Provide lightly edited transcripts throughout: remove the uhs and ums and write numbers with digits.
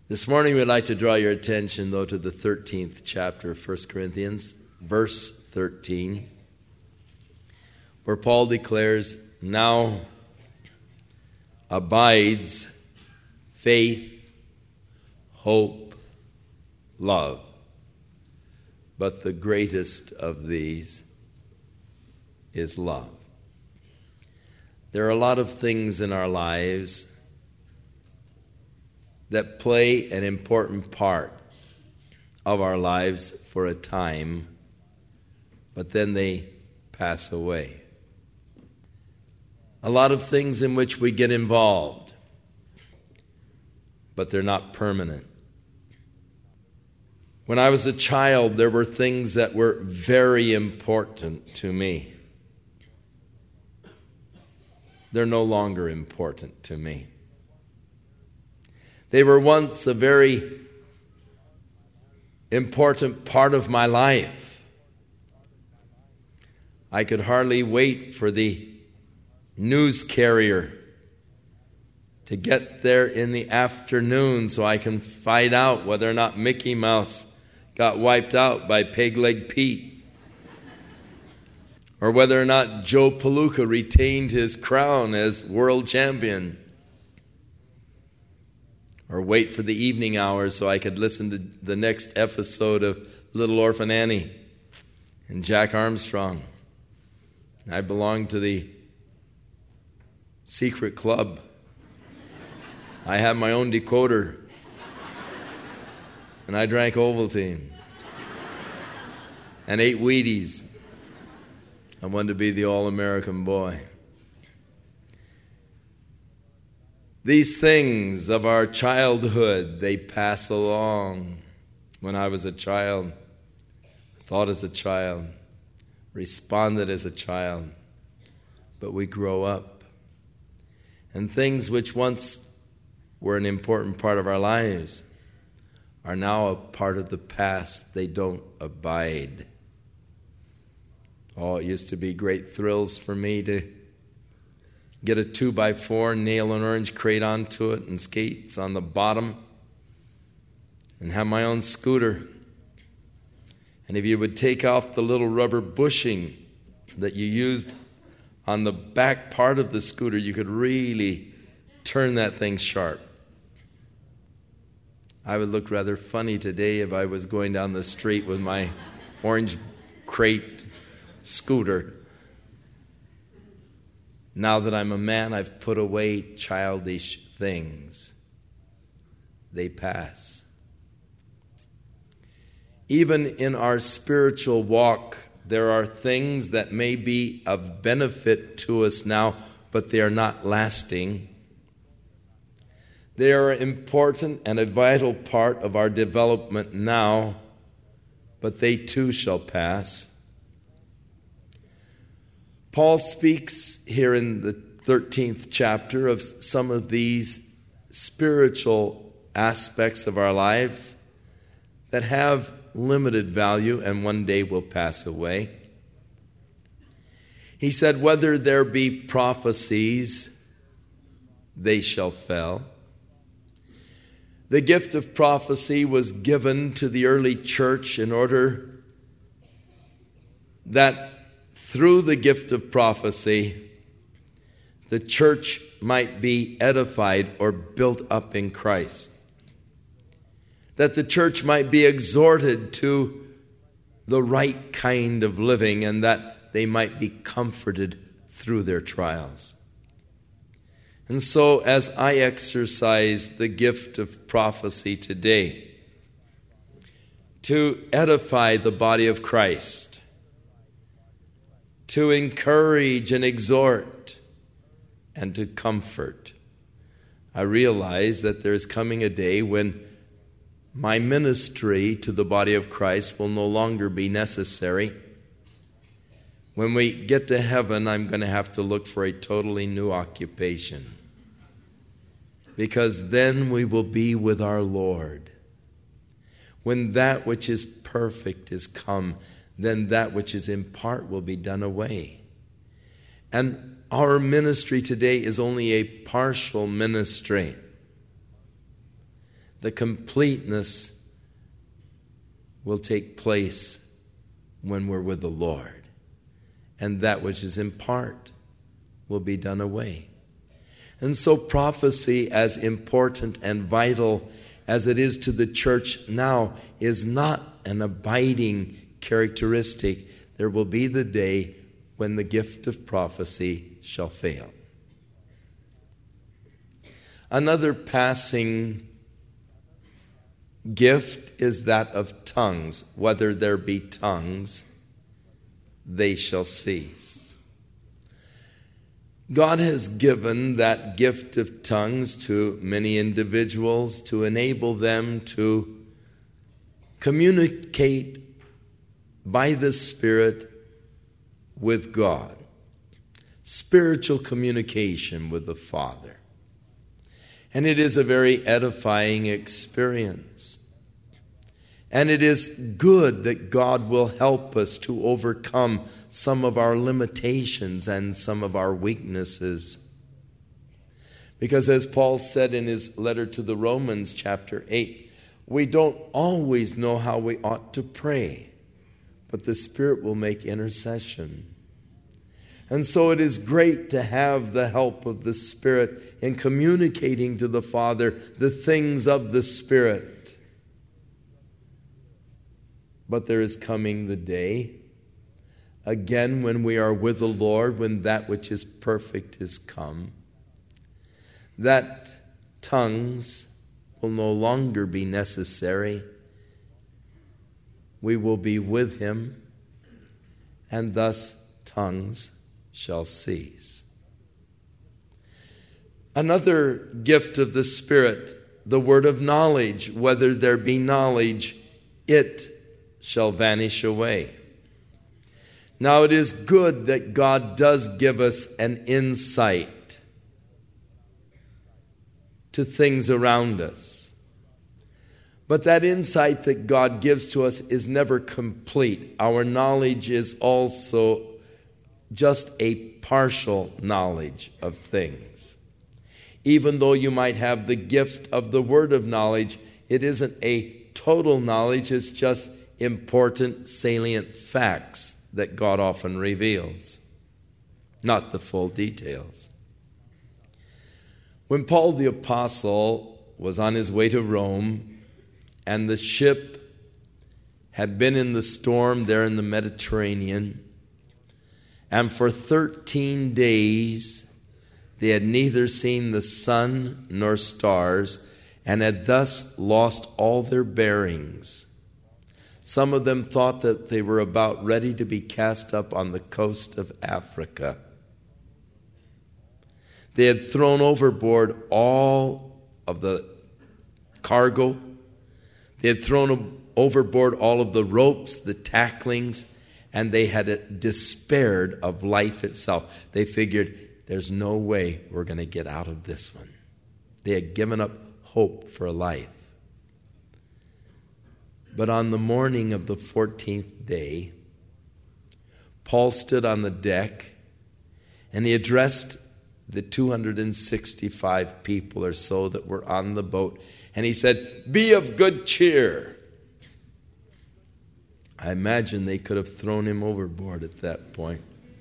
This morning we'd like to draw your attention, though, to the 13th chapter of 1 Corinthians, verse 13, where Paul declares, "Now abides faith, hope, love, but the greatest of these is love." There are a lot of things in our lives that play an important part of our lives for a time, but then they pass away. A lot of things in which we get involved, but they're not permanent. When I was a child, there were things that were very important to me. They're no longer important to me. They were once a very important part of my life. I could hardly wait for the news carrier to get there in the afternoon so I can find out whether or not Mickey Mouse got wiped out by Peg-Leg Pete, or whether or not Joe Palooka retained his crown as world champion, or wait for the evening hours so I could listen to the next episode of Little Orphan Annie and Jack Armstrong. I belonged to the secret club. I had my own decoder, and I drank Ovaltine and ate Wheaties. I wanted to be the all-American boy. These things of our childhood, they pass along. When I was a child, thought as a child, responded as a child, but we grow up. And things which once were an important part of our lives are now a part of the past. They don't abide. Oh, it used to be great thrills for me to get a 2x4, nail an orange crate onto it and skates on the bottom, and have my own scooter. And if you would take off the little rubber bushing that you used on the back part of the scooter, you could really turn that thing sharp. I would look rather funny today if I was going down the street with my orange crate scooter. Now that I'm a man, I've put away childish things. They pass. Even in our spiritual walk, there are things that may be of benefit to us now, but they are not lasting. They are important and a vital part of our development now, but they too shall pass. Paul speaks here in the 13th chapter of some of these spiritual aspects of our lives that have limited value and one day will pass away. He said, whether there be prophecies, they shall fail. The gift of prophecy was given to the early church in order that through the gift of prophecy, the church might be edified or built up in Christ. That the church might be exhorted to the right kind of living, and that they might be comforted through their trials. And so, as I exercise the gift of prophecy today to edify the body of Christ, to encourage and exhort, and to comfort, I realize that there's coming a day when my ministry to the body of Christ will no longer be necessary. When we get to heaven, I'm going to have to look for a totally new occupation, because then we will be with our Lord. When that which is perfect is come, then that which is in part will be done away. And our ministry today is only a partial ministry. The completeness will take place when we're with the Lord. And that which is in part will be done away. And so prophecy, as important and vital as it is to the church now, is not an abiding characteristic. There will be the day when the gift of prophecy shall fail. Another passing gift is that of tongues. Whether there be tongues, they shall cease. God has given that gift of tongues to many individuals to enable them to communicate by the Spirit with God. Spiritual communication with the Father. And it is a very edifying experience. And it is good that God will help us to overcome some of our limitations and some of our weaknesses. Because as Paul said in his letter to the Romans, chapter 8, we don't always know how we ought to pray, but the Spirit will make intercession. And so it is great to have the help of the Spirit in communicating to the Father the things of the Spirit. But there is coming the day, again when we are with the Lord, when that which is perfect is come, that tongues will no longer be necessary. We will be with Him, and thus tongues shall cease. Another gift of the Spirit, the word of knowledge, whether there be knowledge, it shall vanish away. Now it is good that God does give us an insight to things around us. But that insight that God gives to us is never complete. Our knowledge is also just a partial knowledge of things. Even though you might have the gift of the word of knowledge, it isn't a total knowledge, it's just important, salient facts that God often reveals, not the full details. When Paul the Apostle was on his way to Rome, and the ship had been in the storm there in the Mediterranean, and for 13 days they had neither seen the sun nor stars, and had thus lost all their bearings. Some of them thought that they were about ready to be cast up on the coast of Africa. They had thrown overboard all of the cargo. They had thrown overboard all of the ropes, the tacklings, and they had despaired of life itself. They figured, there's no way we're going to get out of this one. They had given up hope for life. But on the morning of the 14th day, Paul stood on the deck and he addressed the 265 people or so that were on the boat. And he said, "Be of good cheer." I imagine they could have thrown him overboard at that point.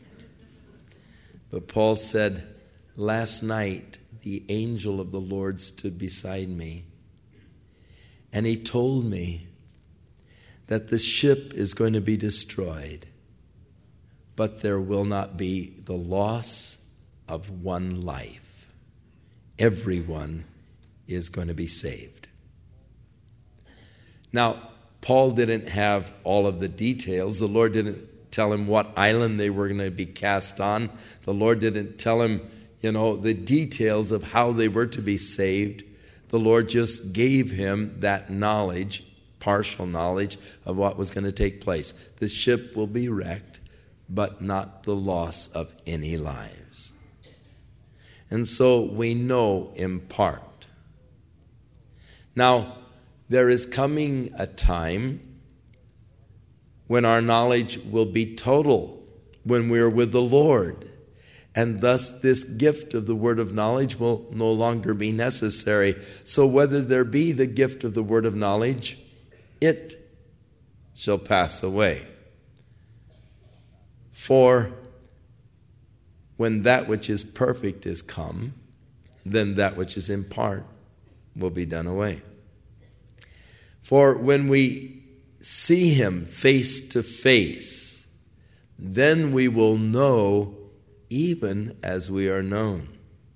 But Paul said, "Last night the angel of the Lord stood beside me, and he told me that the ship is going to be destroyed, but there will not be the loss of one life. Everyone is going to be saved." Now, Paul didn't have all of the details. The Lord didn't tell him what island they were going to be cast on. The Lord didn't tell him, the details of how they were to be saved. The Lord just gave him that knowledge, partial knowledge of what was going to take place. The ship will be wrecked, but not the loss of any lives. And so we know in part. Now, there is coming a time when our knowledge will be total, when we're with the Lord. And thus this gift of the word of knowledge will no longer be necessary. So whether there be the gift of the word of knowledge, it shall pass away. For when that which is perfect is come, then that which is in part will be done away. For when we see him face to face, then we will know even as we are known.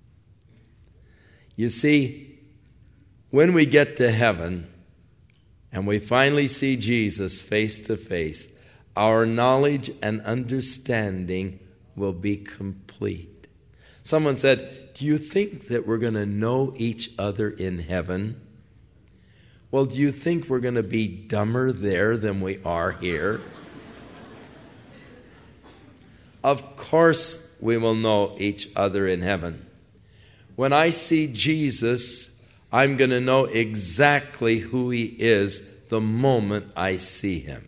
You see, when we get to heaven and we finally see Jesus face to face, our knowledge and understanding will be complete. Someone said, do you think that we're going to know each other in heaven? Well, do you think we're going to be dumber there than we are here? Of course we will know each other in heaven. When I see Jesus, I'm going to know exactly who he is the moment I see him.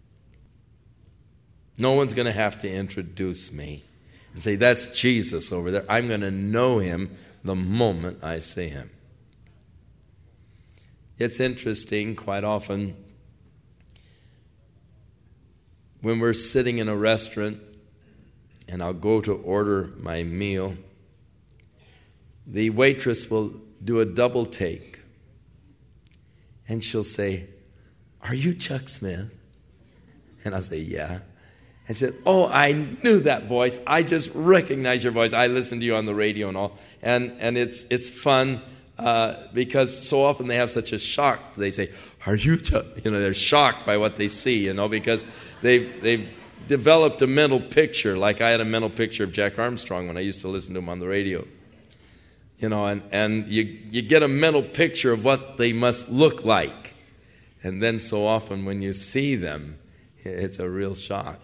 No one's going to have to introduce me and say, that's Jesus over there. I'm going to know him the moment I see him. It's interesting, quite often, when we're sitting in a restaurant and I'll go to order my meal, the waitress will do a double take. And she'll say, are you Chuck Smith? And I'll say, yeah. And she said, oh, I knew that voice. I just recognize your voice. I listen to you on the radio and all. And it's fun because so often they have such a shock. They say, are you Chuck? They're shocked by what they see, because they've developed a mental picture, like I had a mental picture of Jack Armstrong when I used to listen to him on the radio. And you get a mental picture of what they must look like. And then so often when you see them, it's a real shock.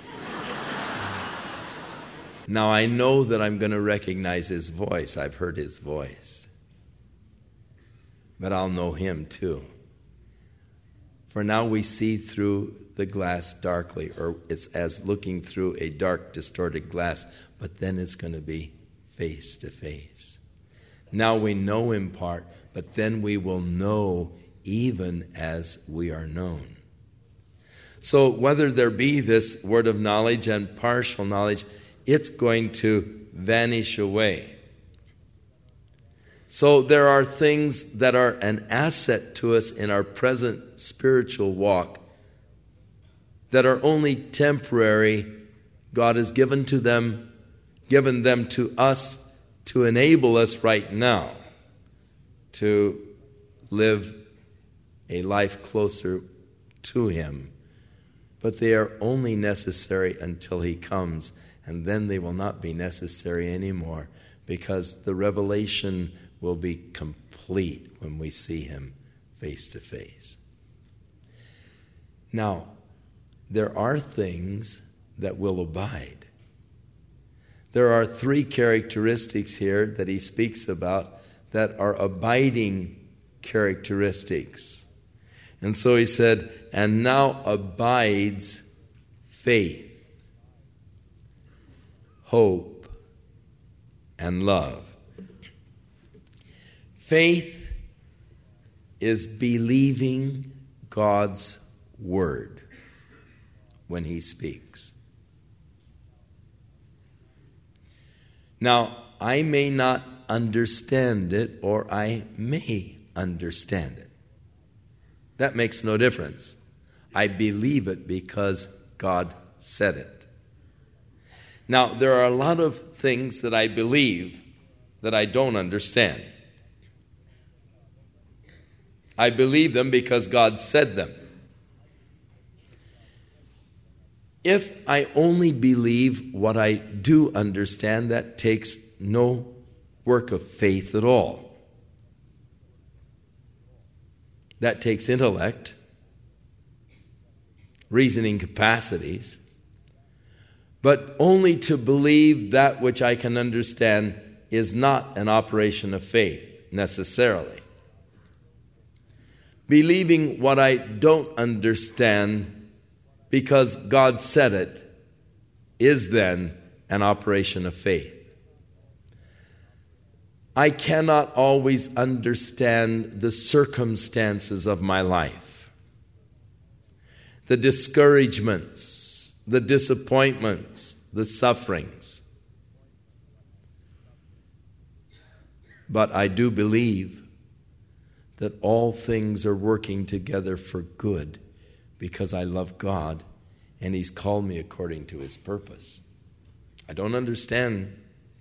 Now I know that I'm going to recognize his voice. I've heard his voice. But I'll know him too. For now we see through the glass darkly, or it's as looking through a dark, distorted glass, but then it's going to be face to face. Now we know in part, but then we will know even as we are known. So whether there be this word of knowledge and partial knowledge, it's going to vanish away. So there are things that are an asset to us in our present spiritual walk that are only temporary. God has given them to us to enable us right now to live a life closer to him. But they are only necessary until he comes, and then they will not be necessary anymore, because the revelation will be complete when we see him face to face. Now, there are things that will abide. There are 3 characteristics here that he speaks about that are abiding characteristics. And so he said, and now abides faith, hope, and love. Faith is believing God's word when he speaks. Now, I may not understand it, or I may understand it. That makes no difference. I believe it because God said it. Now, there are a lot of things that I believe that I don't understand. I believe them because God said them. If I only believe what I do understand, that takes no work of faith at all. That takes intellect, reasoning capacities, but only to believe that which I can understand is not an operation of faith necessarily. Believing what I don't understand because God said it is then an operation of faith. I cannot always understand the circumstances of my life, the discouragements, the disappointments, the sufferings. But I do believe that all things are working together for good because I love God and He's called me according to His purpose. I don't understand.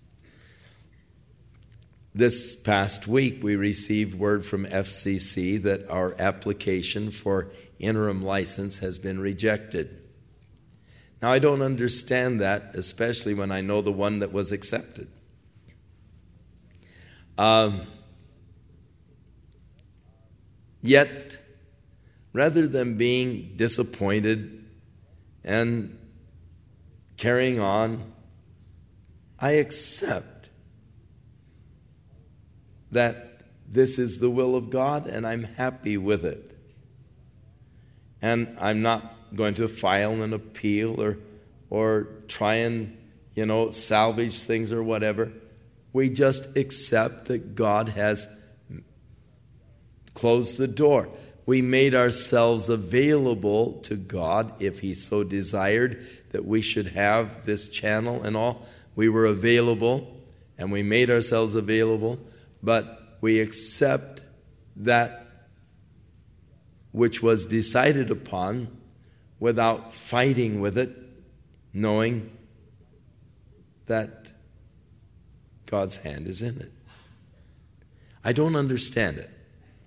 This past week we received word from FCC that our application for interim license has been rejected. Now I don't understand that, especially when I know the one that was accepted. Yet, rather than being disappointed and carrying on, I accept that this is the will of God and I'm happy with it. And I'm not going to file an appeal or try and, salvage things or whatever. We just accept that God has closed the door. We made ourselves available to God if He so desired that we should have this channel and all. We were available and we made ourselves available, but we accept that which was decided upon without fighting with it, knowing that God's hand is in it. I don't understand it.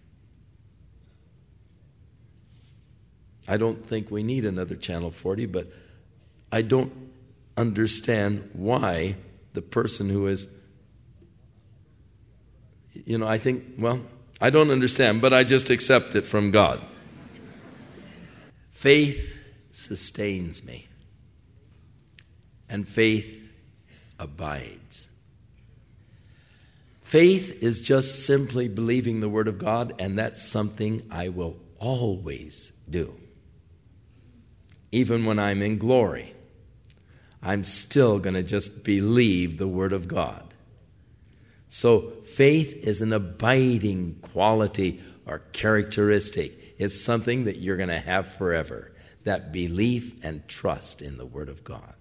I don't think we need another Channel 40, but I don't understand why the person who is, I don't understand, but I just accept it from God. Faith sustains me, and faith abides. Faith is just simply believing the Word of God, and that's something I will always do. Even when I'm in glory, I'm still going to just believe the Word of God. So faith is an abiding quality or characteristic. It's something that you're going to have forever, that belief and trust in the Word of God.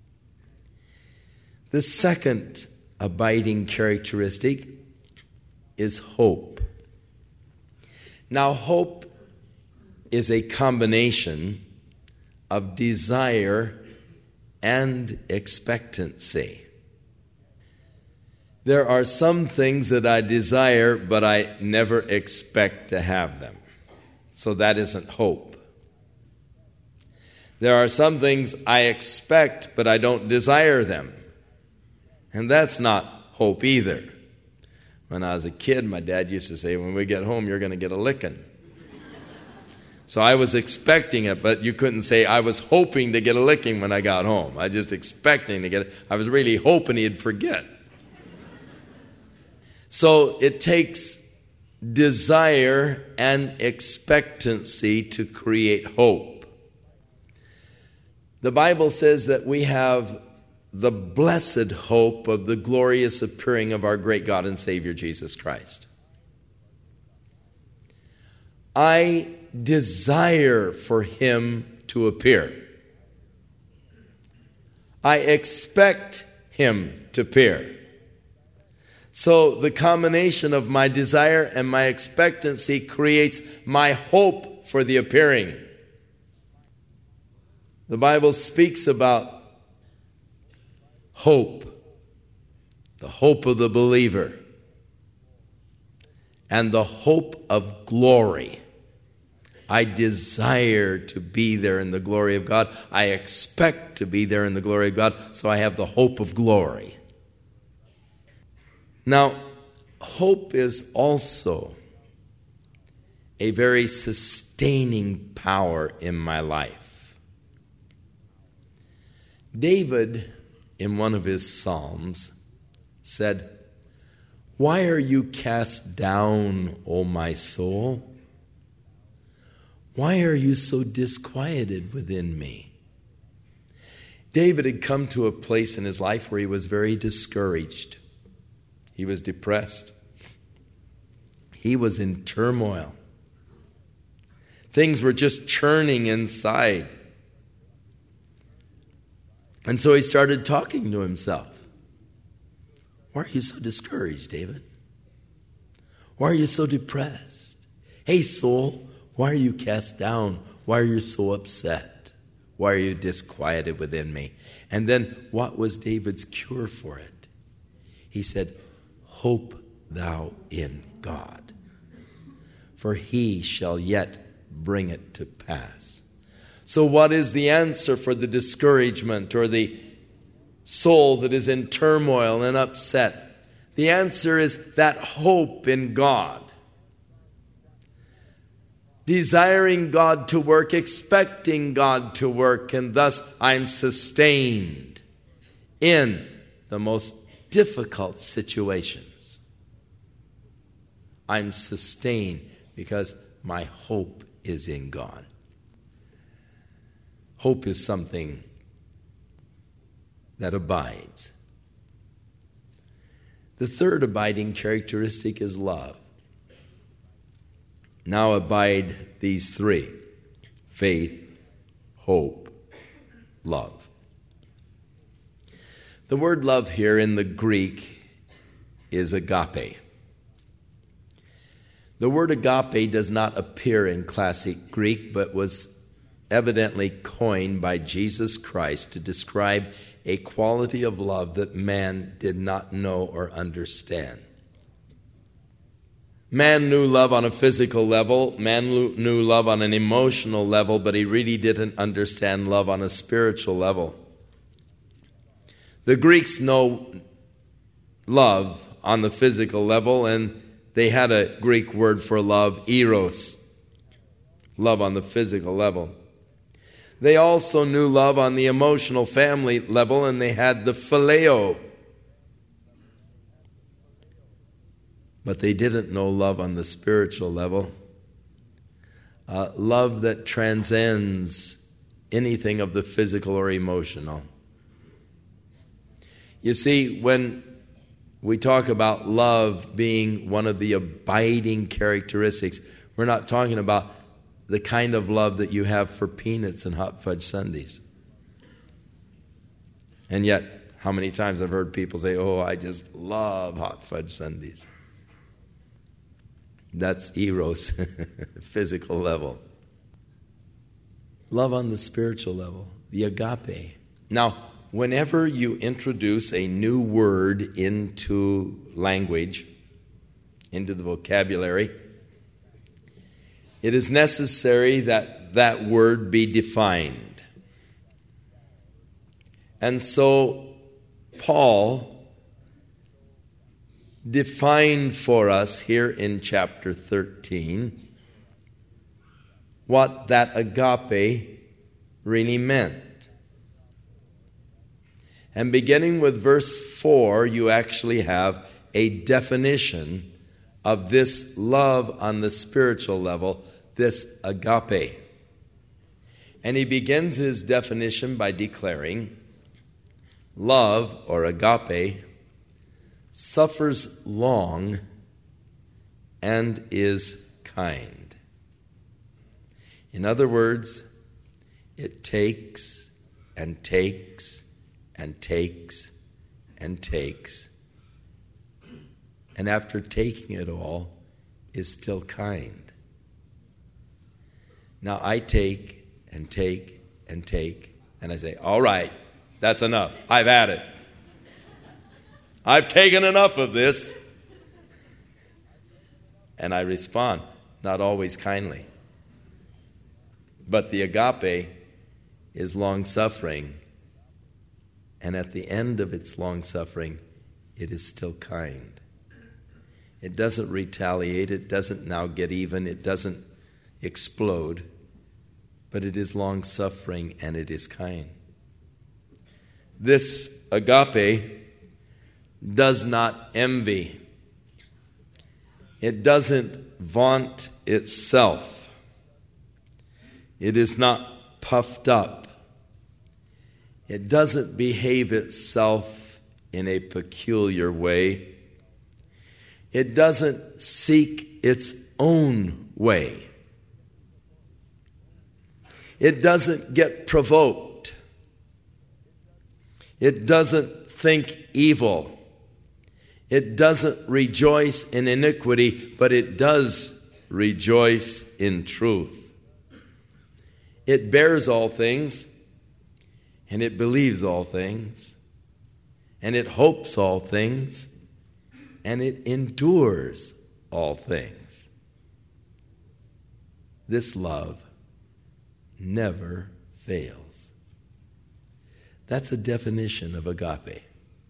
The second abiding characteristic is hope. Now, hope is a combination of desire and expectancy. There are some things that I desire, but I never expect to have them. So that isn't hope. There are some things I expect, but I don't desire them. And that's not hope either. When I was a kid, my dad used to say, when we get home, you're going to get a licking. So I was expecting it, but you couldn't say I was hoping to get a licking when I got home. I was just expecting to get it. I was really hoping he'd forget. So it takes desire and expectancy to create hope. The Bible says that we have the blessed hope of the glorious appearing of our great God and Savior Jesus Christ. I desire for Him to appear. I expect Him to appear. So the combination of my desire and my expectancy creates my hope for the appearing. The Bible speaks about hope, the hope of the believer, and the hope of glory. I desire to be there in the glory of God. I expect to be there in the glory of God, so I have the hope of glory. Now, hope is also a very sustaining power in my life. David, in one of his Psalms, said, "Why are you cast down, O my soul? Why are you so disquieted within me?" David had come to a place in his life where he was very discouraged. He was depressed. He was in turmoil. Things were just churning inside. And so he started talking to himself. Why are you so discouraged, David? Why are you so depressed? Hey, soul, why are you cast down? Why are you so upset? Why are you disquieted within me? And then what was David's cure for it? He said, hope thou in God, for he shall yet bring it to pass. So what is the answer for the discouragement or the soul that is in turmoil and upset? The answer is that hope in God. Desiring God to work, expecting God to work, and thus I'm sustained in the most difficult situations. I'm sustained because my hope is in God. Hope is something that abides. The third abiding characteristic is love. Now abide these three: faith, hope, love. The word love here in the Greek is agape. The word agape does not appear in classic Greek, but was evidently coined by Jesus Christ to describe a quality of love that man did not know or understand. Man knew love on a physical level, man knew love on an emotional level, but he really didn't understand love on a spiritual level. The Greeks know love on the physical level, and they had a Greek word for love, eros, love on the physical level. They also knew love on the emotional family level, and they had the phileo. But they didn't know love on the spiritual level. Love that transcends anything of the physical or emotional. You see, when we talk about love being one of the abiding characteristics, we're not talking about the kind of love that you have for peanuts and hot fudge sundaes. And yet, how many times I've heard people say, oh, I just love hot fudge sundaes. That's eros, physical level. Love on the spiritual level, the agape. Now, whenever you introduce a new word into language, into the vocabulary, it is necessary that that word be defined. And so Paul defined for us here in chapter 13 what that agape really meant. And beginning with verse 4, you actually have a definition of this love on the spiritual level, this agape. And he begins his definition by declaring, love, or agape, suffers long and is kind. In other words, it takes and takes and takes and takes, and after taking it all, is still kind. Now I take and take and take, and I say, all right, that's enough. I've had it. I've taken enough of this. And I respond, not always kindly. But the agape is long-suffering. And at the end of its long-suffering, it is still kind. It doesn't retaliate. It doesn't now get even. It doesn't explode. But it is long-suffering and it is kind. This agape does not envy. It doesn't vaunt itself. It is not puffed up. It doesn't behave itself in a peculiar way. It doesn't seek its own way. It doesn't get provoked. It doesn't think evil. It doesn't rejoice in iniquity, but it does rejoice in truth. It bears all things, and it believes all things, and it hopes all things, and it endures all things. This love never fails. That's a definition of agape.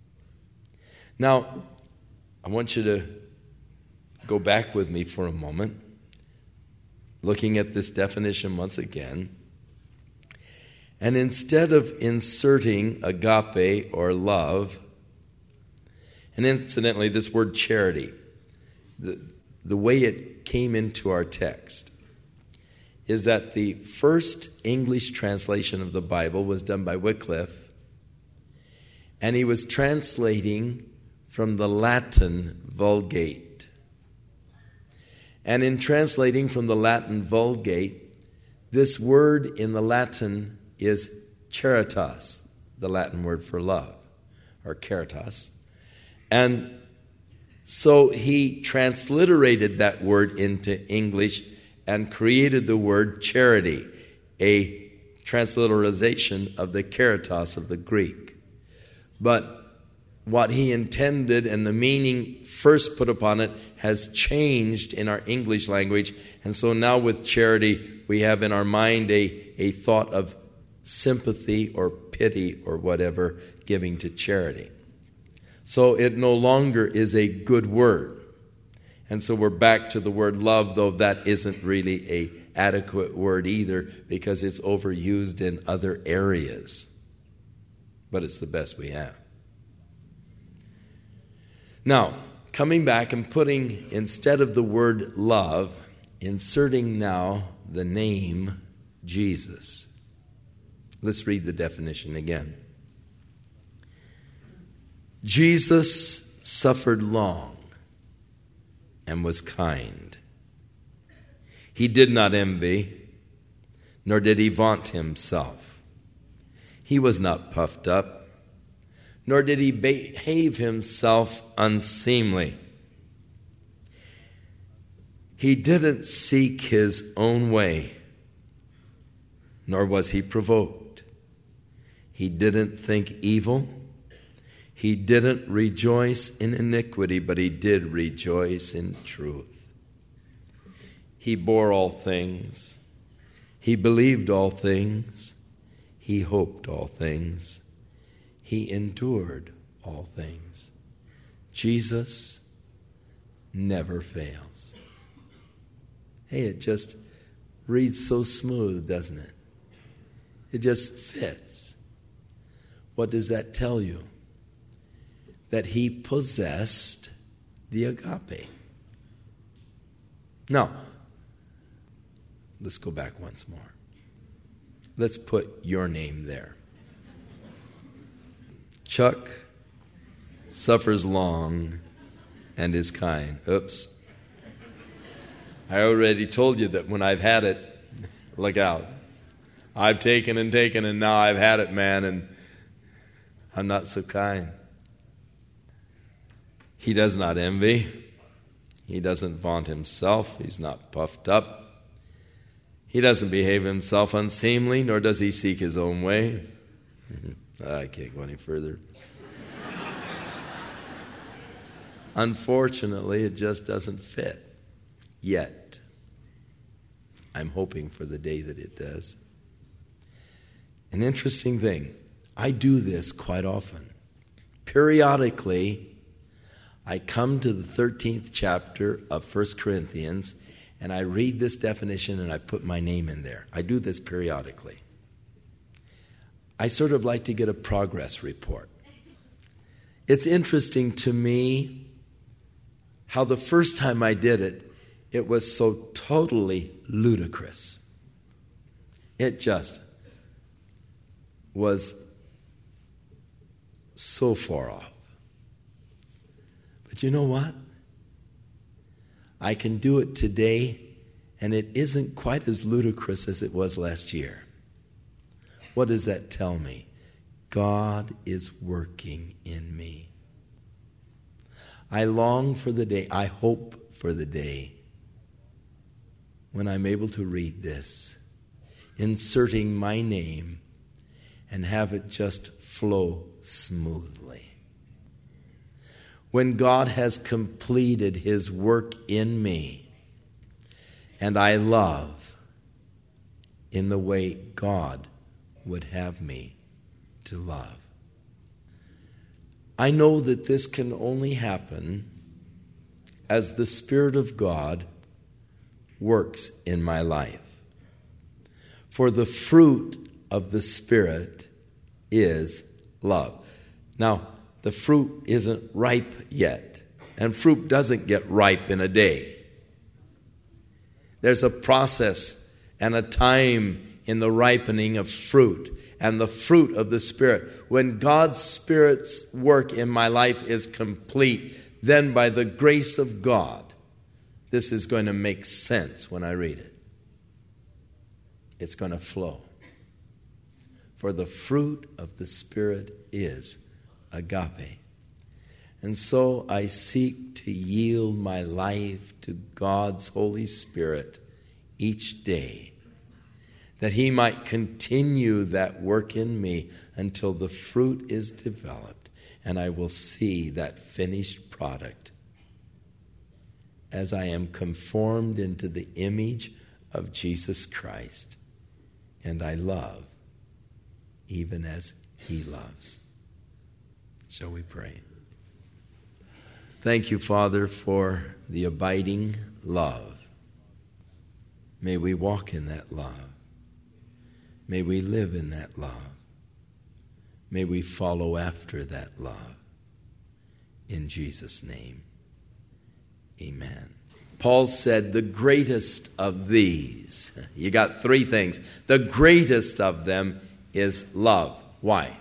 Now, I want you to go back with me for a moment, looking at this definition once again. And instead of inserting agape or love, and incidentally, this word charity, the way it came into our text is that the first English translation of the Bible was done by Wycliffe, and he was translating from the Latin Vulgate. And in translating from the Latin Vulgate, this word in the Latin is charitas, the Latin word for love, or caritas. And so he transliterated that word into English and created the word charity, a transliteration of the caritas of the Greek. But what he intended and the meaning first put upon it has changed in our English language. And so now with charity, we have in our mind a thought of sympathy or pity or whatever, giving to charity. So it no longer is a good word. And so we're back to the word love, though that isn't really an adequate word either, because it's overused in other areas. But it's the best we have. Now, coming back and putting, instead of the word love, inserting now the name Jesus. Let's read the definition again. Jesus suffered long and was kind. He did not envy, nor did he vaunt himself. He was not puffed up, nor did he behave himself unseemly. He didn't seek his own way, nor was he provoked. He didn't think evil. He didn't rejoice in iniquity, but he did rejoice in truth. He bore all things. He believed all things. He hoped all things. He endured all things. Jesus never fails. Hey, it just reads so smooth, doesn't it? It just fits. What does that tell you? That he possessed the agape. Now, let's go back once more. Let's put your name there. Chuck suffers long and is kind. Oops. I already told you that when I've had it, look out. I've taken and now I've had it, man, and I'm not so kind. He does not envy. He doesn't vaunt himself. He's not puffed up. He doesn't behave himself unseemly, nor does he seek his own way. I can't go any further. Unfortunately, it just doesn't fit yet. I'm hoping for the day that it does. An interesting thing, I do this quite often. Periodically, I come to the 13th chapter of 1 Corinthians, and I read this definition and I put my name in there. I do this periodically. I sort of like to get a progress report. It's interesting to me how the first time I did it, it was so totally ludicrous. It just was so far off. But you know what? I can do it today, and it isn't quite as ludicrous as it was last year. What does that tell me? God is working in me. I long for the day, I hope for the day when I'm able to read this, inserting my name, and have it just flow smoothly. When God has completed His work in me, and I love in the way God would have me to love. I know that this can only happen as the Spirit of God works in my life. For the fruit of the Spirit is love. Now, the fruit isn't ripe yet, and fruit doesn't get ripe in a day. There's a process and a time in the ripening of fruit and the fruit of the Spirit. When God's Spirit's work in my life is complete, then by the grace of God, this is going to make sense when I read it. It's going to flow. For the fruit of the Spirit is agape. And so I seek to yield my life to God's Holy Spirit each day, that He might continue that work in me until the fruit is developed and I will see that finished product as I am conformed into the image of Jesus Christ, and I love even as He loves. Shall we pray? Thank you, Father, for the abiding love. May we walk in that love. May we live in that love. May we follow after that love. In Jesus' name, amen. Paul said, the greatest of these, you got three things. The greatest of them is love. Why?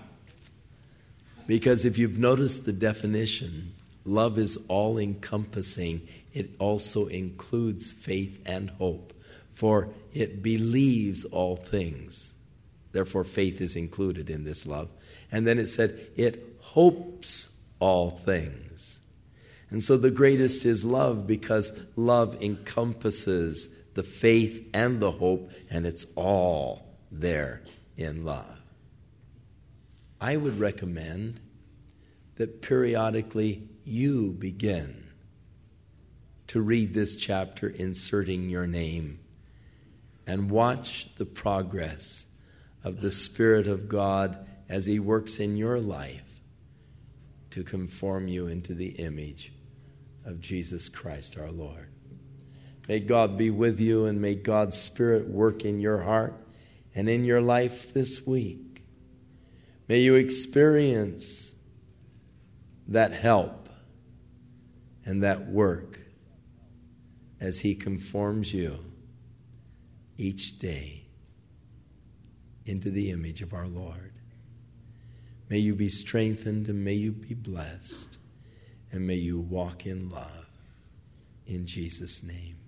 Because if you've noticed the definition, love is all-encompassing. It also includes faith and hope, for it believes all things. Therefore, faith is included in this love. And then it said, it hopes all things. And so the greatest is love, because love encompasses the faith and the hope, and it's all there in love. I would recommend that periodically you begin to read this chapter inserting your name and watch the progress of the Spirit of God as He works in your life to conform you into the image of Jesus Christ our Lord. May God be with you, and may God's Spirit work in your heart and in your life this week. May you experience that help and that work as He conforms you each day into the image of our Lord. May you be strengthened, and may you be blessed, and may you walk in love. In Jesus' name.